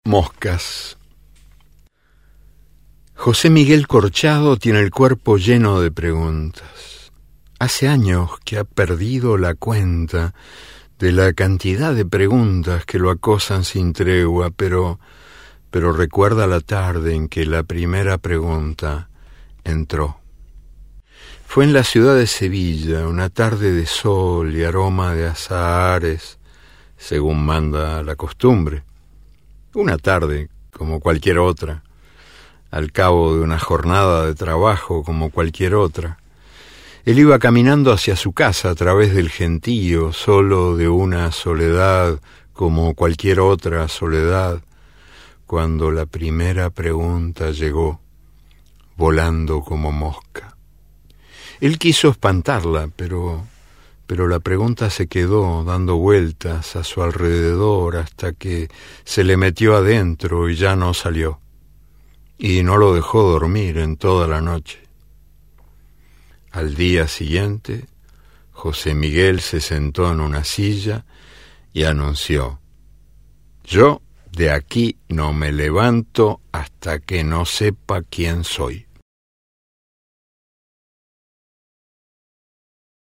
Moscas. José Miguel Corchado tiene el cuerpo lleno de preguntas. Hace años que ha perdido la cuenta de la cantidad de preguntas que lo acosan sin tregua, pero recuerda la tarde en que la primera pregunta entró. Fue en la ciudad de Sevilla, una tarde de sol y aroma de azahares, según manda la costumbre. Una tarde como cualquier otra, al cabo de una jornada de trabajo como cualquier otra. Él iba caminando hacia su casa a través del gentío, solo de una soledad como cualquier otra soledad, cuando la primera pregunta llegó, volando como mosca. Él quiso espantarla, pero la pregunta se quedó dando vueltas a su alrededor hasta que se le metió adentro y ya no salió. Y no lo dejó dormir en toda la noche. Al día siguiente, José Miguel se sentó en una silla y anunció: «Yo de aquí no me levanto hasta que no sepa quién soy».